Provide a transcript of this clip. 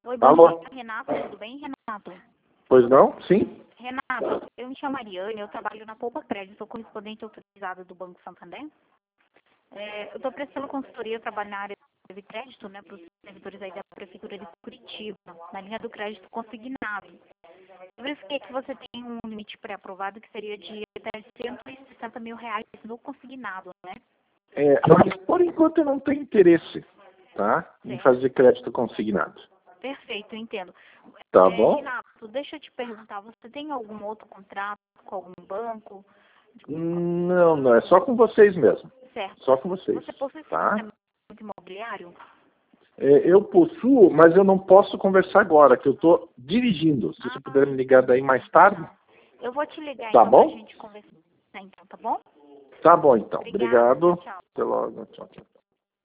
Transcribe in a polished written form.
Oi, bom Alô? dia, Renato. Tudo bem, Renato? Pois não? Sim? Renato, eu me chamo Mariane, eu trabalho na Poupa Crédito, sou correspondente autorizada do Banco Santander. Eu estou prestando consultoria, eu trabalho na área de crédito, né, para os servidores aí da Prefeitura de Curitiba, na linha do crédito consignado. Eu verifiquei que você tem um limite pré-aprovado que seria de até R$160 mil no consignado, né? Mas por enquanto eu não tenho interesse, tá? Em Certo. fazer crédito consignado. Perfeito, eu entendo. Tá bom? Renato, deixa eu te perguntar, você tem algum outro contrato com algum banco? Não, não, é só com vocês mesmo. Certo. Só com vocês, Você possui tá? financiamento imobiliário? Eu possuo, mas eu não posso conversar agora, que eu estou dirigindo. Se você puder me ligar daí mais tarde. Eu vou te ligar Tá então bom? pra gente conversar então, tá bom? Tá bom então. Obrigada, Obrigado. tchau, tchau. Até logo. Tchau, tchau.